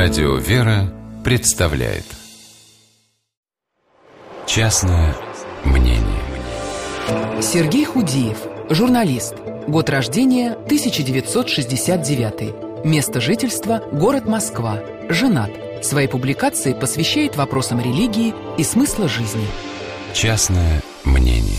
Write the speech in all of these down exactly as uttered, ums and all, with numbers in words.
Радио «Вера» представляет «Частное мнение». Сергей Худиев, журналист. Год рождения тысяча девятьсот шестьдесят девятый. Место жительства – город Москва. Женат. Свои публикации посвящает вопросам религии и смысла жизни. «Частное мнение».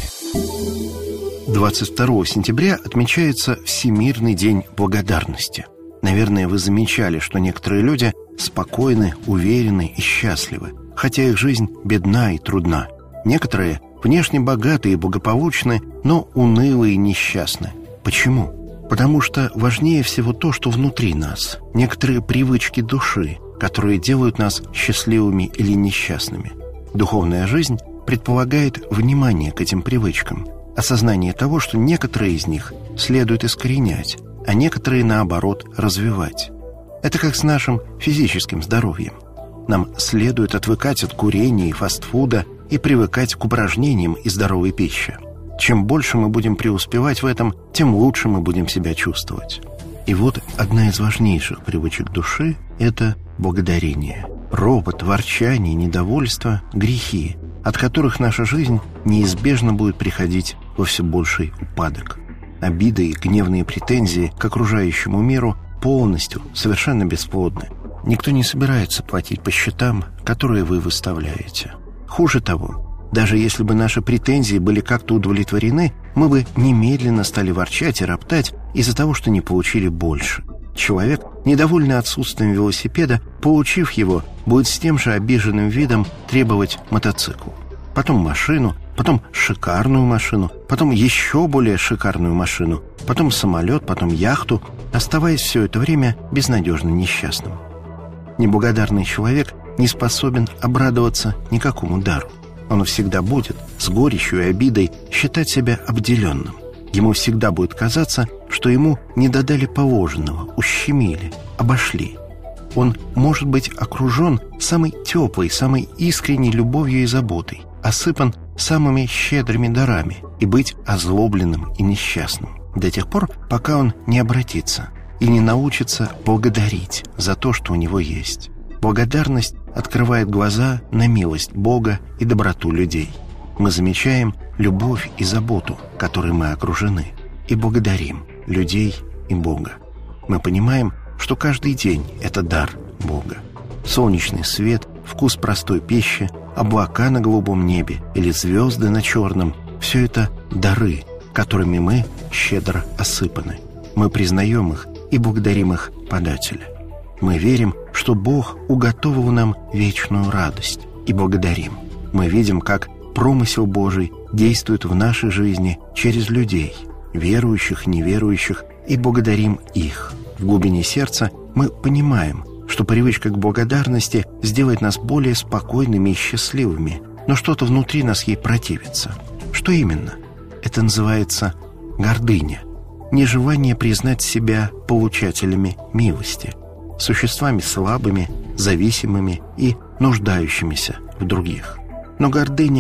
двадцать второго сентября отмечается Всемирный день благодарности. Наверное, вы замечали, что некоторые люди спокойны, уверены и счастливы, хотя их жизнь бедна и трудна. Некоторые внешне богаты и благополучны, но унылы и несчастны. Почему? Потому что важнее всего то, что внутри нас, некоторые привычки души, которые делают нас счастливыми или несчастными. Духовная жизнь предполагает внимание к этим привычкам, осознание того, что некоторые из них следует искоренять, а некоторые, наоборот, развивать. Это как с нашим физическим здоровьем. Нам следует отвыкать от курения и фастфуда и привыкать к упражнениям и здоровой пище. Чем больше мы будем преуспевать в этом, тем лучше мы будем себя чувствовать. И вот одна из важнейших привычек души – это благодарение. Ропот, ворчание, недовольство – грехи, от которых наша жизнь неизбежно будет приходить во все больший упадок. Обиды и гневные претензии к окружающему миру полностью, совершенно бесплодны. Никто не собирается платить по счетам, которые вы выставляете. Хуже того, даже если бы наши претензии были как-то удовлетворены, мы бы немедленно стали ворчать и роптать из-за того, что не получили больше. Человек, недовольный отсутствием велосипеда, получив его, будет с тем же обиженным видом требовать мотоцикл. Потом машину, потом шикарную машину, потом еще более шикарную машину, потом самолет, потом яхту, оставаясь все это время безнадежно несчастным. Неблагодарный человек не способен обрадоваться никакому дару. Он всегда будет с горечью и обидой считать себя обделенным. Ему всегда будет казаться, что ему не додали положенного, ущемили, обошли. Он может быть окружен самой теплой, самой искренней любовью и заботой, осыпан самыми щедрыми дарами и быть озлобленным и несчастным до тех пор, пока он не обратится и не научится благодарить за то, что у него есть. Благодарность открывает глаза на милость Бога и доброту людей. Мы замечаем любовь и заботу, которой мы окружены, и благодарим людей и Бога. Мы понимаем, что каждый день – это дар Бога. Солнечный свет, вкус простой пищи, облака на голубом небе или звезды на черном – все это дары, которыми мы щедро осыпаны. Мы признаем их и благодарим их подателя. Мы верим, что Бог уготовил нам вечную радость, и благодарим. Мы видим, как промысел Божий действует в нашей жизни через людей, верующих и неверующих, и благодарим их. В глубине сердца мы понимаем, что привычка к благодарности сделает нас более спокойными и счастливыми, но что-то внутри нас ей противится. Что именно? Это называется гордыня, нежелание признать себя получателями милости, существами слабыми, зависимыми и нуждающимися в других. Но гордыня